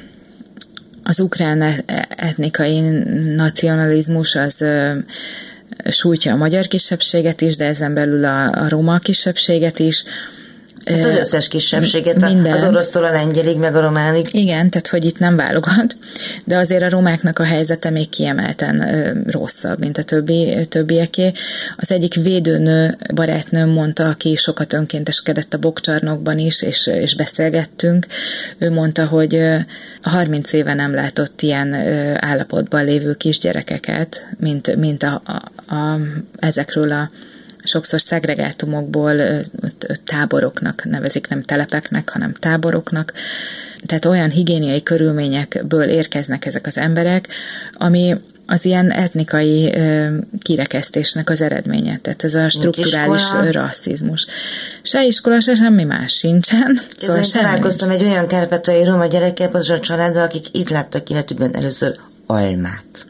az ukrán etnikai nacionalizmus az sújtja a magyar kisebbséget is, de ezen belül a roma kisebbséget is. Hát az összes kisebbséget, az orosztól a lengyelig, meg a románig. Igen, tehát hogy itt nem válogat, de azért a romáknak a helyzete még kiemelten rosszabb, mint a többieké. Az egyik védőnő, barátnőm mondta, aki sokat önkénteskedett a Bokcsarnokban is, és beszélgettünk, ő mondta, hogy 30 éve nem látott ilyen állapotban lévő kisgyerekeket, mint ezekről a sokszor szegregátumokból táboroknak nevezik, nem telepeknek, hanem táboroknak. Tehát olyan higiéniai körülményekből érkeznek ezek az emberek, ami az ilyen etnikai kirekesztésnek az eredménye. Tehát ez a strukturális rasszizmus. Se iskola, se semmi más sincsen. Szóval én találkoztam egy olyan kárpátaljai roma gyerekkel, pontosan családdal, akik itt láttak életükben először almát.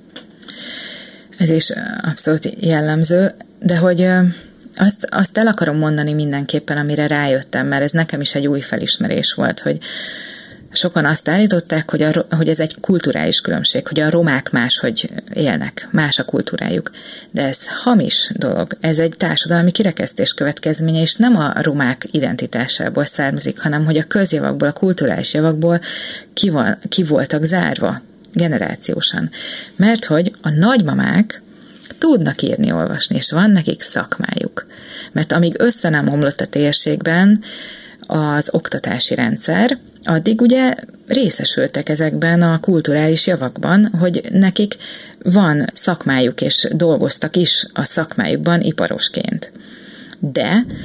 Ez is abszolút jellemző, de hogy azt el akarom mondani mindenképpen, amire rájöttem, mert ez nekem is egy új felismerés volt, hogy sokan azt állították, hogy ez egy kulturális különbség, hogy a romák máshogy élnek, más a kultúrájuk. De ez hamis dolog, ez egy társadalmi kirekesztés következménye, és nem a romák identitásából származik, hanem hogy a közjavakból, a kulturális javakból ki voltak zárva generációsan. Mert hogy a nagymamák tudnak írni, olvasni, és van nekik szakmájuk. Mert amíg össze nem omlott a térségben az oktatási rendszer, addig ugye részesültek ezekben a kulturális javakban, hogy nekik van szakmájuk, és dolgoztak is a szakmájukban iparosként. De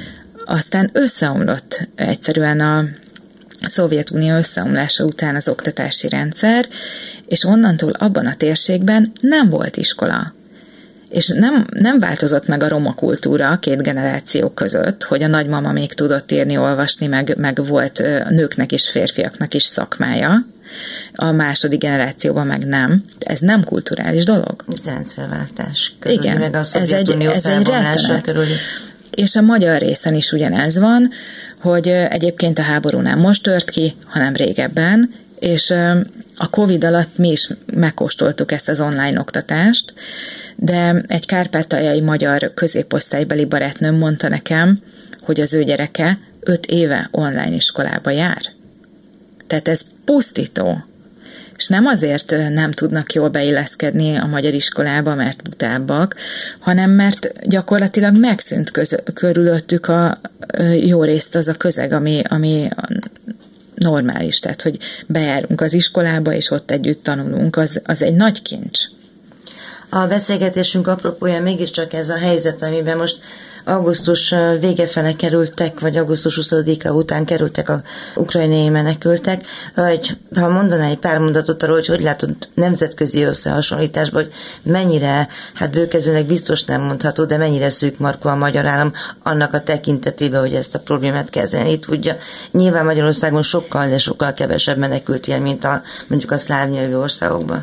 Aztán összeomlott egyszerűen a Szovjetunió összeomlása után az oktatási rendszer, és onnantól abban a térségben nem volt iskola. És nem változott meg a roma kultúra 2 generáció között, hogy a nagymama még tudott írni, olvasni, meg volt nőknek és férfiaknak is szakmája, a második generációban meg nem. Ez nem kulturális dolog. Ez rendszerváltás körül, igen, meg a ez egy rettenet. Körüli. És a magyar részen is ugyanez van, hogy egyébként a háború nem most tört ki, hanem régebben, és a Covid alatt mi is megkóstoltuk ezt az online oktatást, de egy kárpátaljai magyar középosztálybeli barátnőm mondta nekem, hogy az ő gyereke 5 éve online iskolába jár. Tehát ez pusztító. És nem azért nem tudnak jól beilleszkedni a magyar iskolába, mert butábbak, hanem mert gyakorlatilag megszűnt körülöttük a jó részt az a közeg, ami normális. Tehát, hogy bejárunk az iskolába, és ott együtt tanulunk, az egy nagy kincs. A beszélgetésünk apropója mégiscsak ez a helyzet, amiben most augusztus vége fele kerültek, vagy augusztus 20-a után kerültek a ukrajnai menekültek, hogy ha mondaná egy pár mondatot arról, hogy látod nemzetközi összehasonlításban, hogy mennyire, hát bőkezőnek biztos nem mondható, de mennyire szűkmarkú a magyar állam annak a tekintetében, hogy ezt a problémát kezelni tudja. Nyilván Magyarországon sokkal, de sokkal kevesebb menekült él, mint mondjuk a szláv nyelvű országokban.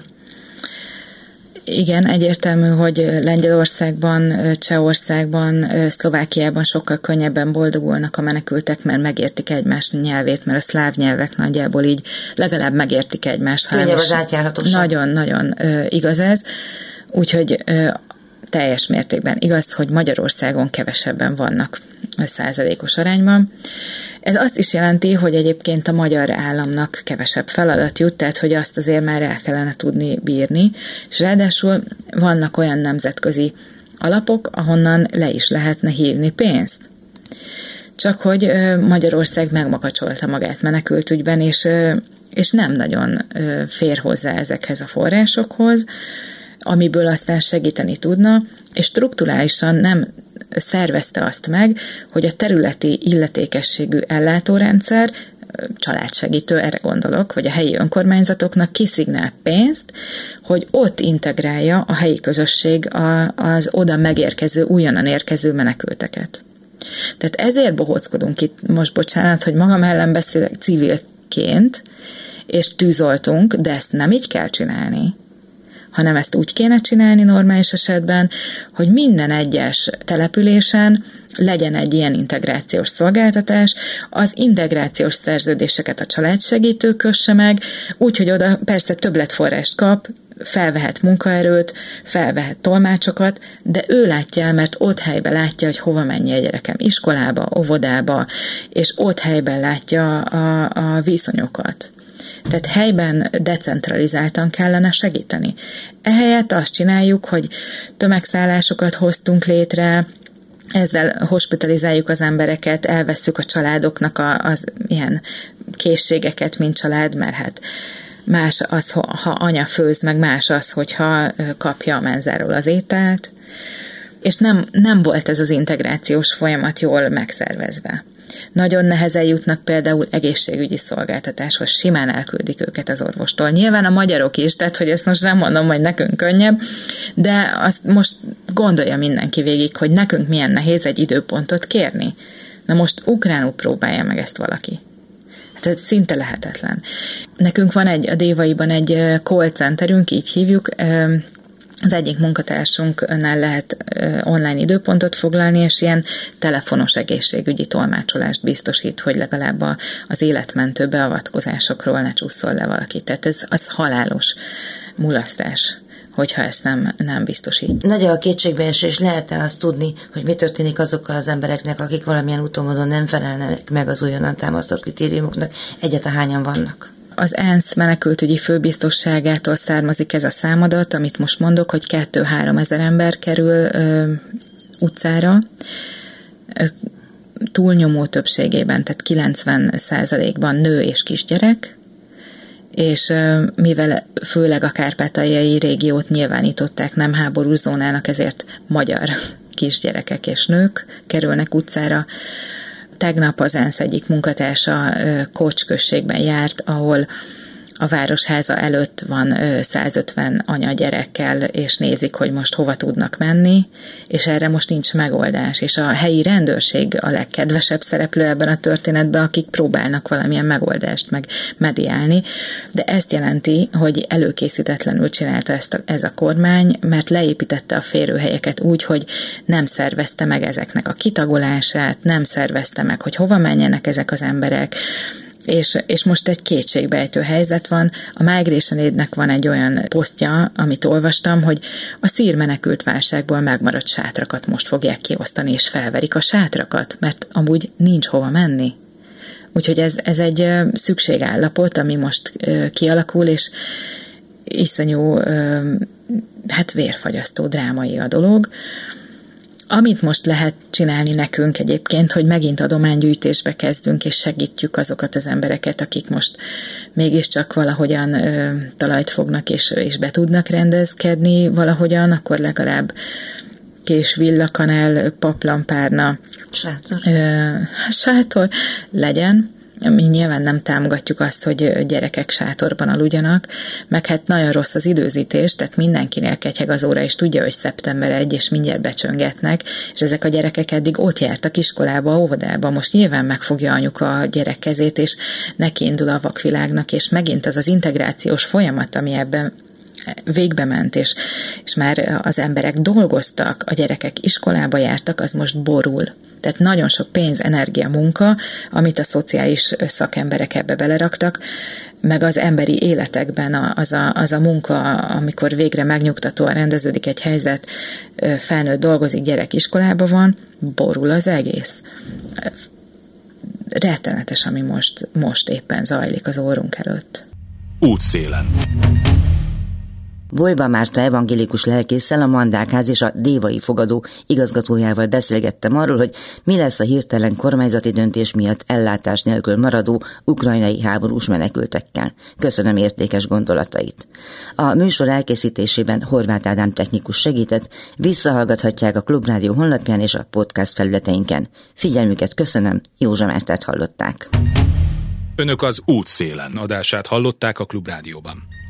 Igen, egyértelmű, hogy Lengyelországban, Csehországban, Szlovákiában sokkal könnyebben boldogulnak a menekültek, mert megértik egymás nyelvét, mert a szláv nyelvek nagyjából így legalább megértik egymást. Könnyebb az átjárhatóság. Nagyon-nagyon igaz ez, úgyhogy teljes mértékben igaz, hogy Magyarországon kevesebben vannak százalékos arányban. Ez azt is jelenti, hogy egyébként a magyar államnak kevesebb feladat jut, tehát hogy azt azért már el kellene tudni bírni, és ráadásul vannak olyan nemzetközi alapok, ahonnan le is lehetne hívni pénzt. Csak hogy Magyarország megmakacsolta magát menekültügyben, és nem nagyon fér hozzá ezekhez a forrásokhoz, amiből aztán segíteni tudna, és strukturálisan nem szervezte azt meg, hogy a területi illetékességű ellátórendszer, családsegítő, erre gondolok, vagy a helyi önkormányzatoknak kiszignál pénzt, hogy ott integrálja a helyi közösség az oda megérkező, újonnan érkező menekülteket. Tehát ezért bohóckodunk itt, most bocsánat, hogy magam ellen beszélek civilként, és tűzoltunk, de ezt nem így kell csinálni, hanem ezt úgy kéne csinálni normális esetben, hogy minden egyes településen legyen egy ilyen integrációs szolgáltatás, az integrációs szerződéseket a családsegítő kösse meg, úgyhogy oda persze többletforrást kap, felvehet munkaerőt, felvehet tolmácsokat, de ő látja el, mert ott helyben látja, hogy hova menj a gyerekem, iskolába, óvodába, és ott helyben látja a viszonyokat. Tehát helyben decentralizáltan kellene segíteni. Ehelyett azt csináljuk, hogy tömegszállásokat hoztunk létre, ezzel hospitalizáljuk az embereket, elvesszük a családoknak az ilyen készségeket, mint család, mert hát más az, ha anya főz, meg más az, hogyha kapja a menzáról az ételt, és nem volt ez az integrációs folyamat jól megszervezve. Nagyon nehezen jutnak például egészségügyi szolgáltatáshoz, simán elküldik őket az orvostól. Nyilván a magyarok is, tehát hogy ezt most nem mondom, hogy nekünk könnyebb, de azt most gondolja mindenki végig, hogy nekünk milyen nehéz egy időpontot kérni. Na most ukránul próbálja meg ezt valaki. Tehát szinte lehetetlen. Nekünk van a Dévaiban egy call centerünk, így hívjuk, az egyik munkatársunknál lehet online időpontot foglalni, és ilyen telefonos egészségügyi tolmácsolást biztosít, hogy legalább az életmentő beavatkozásokról ne csúszol le valaki. Tehát az halálos mulasztás, hogyha ezt nem biztosít. Nagy a kétségbeesés, lehet-e azt tudni, hogy mi történik azokkal az embereknek, akik valamilyen úton módon nem felelnek meg az újonnan támasztott kritériumoknak? Egyáltalán hányan vannak? Az ENSZ menekültügyi főbiztosságától származik ez a számadat, amit most mondok, hogy 2-3 ezer ember kerül utcára. Túlnyomó többségében, tehát 90%-ban nő és kisgyerek, és mivel főleg a kárpátaljai régiót nyilvánították nem háborús zónának, ezért magyar kisgyerekek és nők kerülnek utcára. Tegnap az ENSZ egyik munkatársa Kocs községben járt, ahol a városháza előtt van 150 anya gyerekkel, és nézik, hogy most hova tudnak menni, és erre most nincs megoldás. És a helyi rendőrség a legkedvesebb szereplő ebben a történetben, akik próbálnak valamilyen megoldást meg mediálni, de ezt jelenti, hogy előkészítetlenül csinálta ez a kormány, mert leépítette a férőhelyeket úgy, hogy nem szervezte meg ezeknek a kitagolását, nem szervezte meg, hogy hova menjenek ezek az emberek, és most egy kétségbejtő helyzet van. A Migration Aid-nek van egy olyan posztja, amit olvastam, hogy a szír menekült válságból megmaradt sátrakat most fogják kiosztani, és felverik a sátrakat, mert amúgy nincs hova menni. Úgyhogy ez egy szükségállapot, ami most kialakul, és iszonyú, vérfagyasztó, drámai a dolog. Amit most lehet csinálni nekünk egyébként, hogy megint adománygyűjtésbe kezdünk, és segítjük azokat az embereket, akik most mégiscsak valahogyan talajt fognak, és be tudnak rendezkedni valahogyan, akkor legalább kés, villakanál, paplampárna, sátor legyen. Mi nyilván nem támogatjuk azt, hogy gyerekek sátorban aludjanak, meg hát nagyon rossz az időzítés, tehát mindenkinél ketyeg az óra, és tudja, hogy szeptember 1, és mindjárt becsöngetnek, és ezek a gyerekek eddig ott jártak iskolába, óvodába, most nyilván megfogja anyuka a gyerek kezét, és neki indul a vakvilágnak, és megint az integrációs folyamat, ami ebben végbe ment, és már az emberek dolgoztak, a gyerekek iskolába jártak, az most borul. Tehát nagyon sok pénz, energia, munka, amit a szociális szakemberek ebbe beleraktak, meg az emberi életekben az a munka, amikor végre megnyugtatóan rendeződik egy helyzet, felnőtt dolgozik, gyerek iskolába van, borul az egész. Rettenetes, ami most éppen zajlik az orrunk előtt. Útszélen. Bojba Márta evangélikus lelkésszel, a Mandákház és a Dévai Fogadó igazgatójával beszélgettem arról, hogy mi lesz a hirtelen kormányzati döntés miatt ellátás nélkül maradó ukrajnai háborús menekültekkel. Köszönöm értékes gondolatait. A műsor elkészítésében Horváth Ádám technikus segített, visszahallgathatják a Klubrádió honlapján és a podcast felületeinken. Figyelmüket köszönöm, Józsa Mártát hallották. Önök az Útszélen adását hallották a Klubrádióban.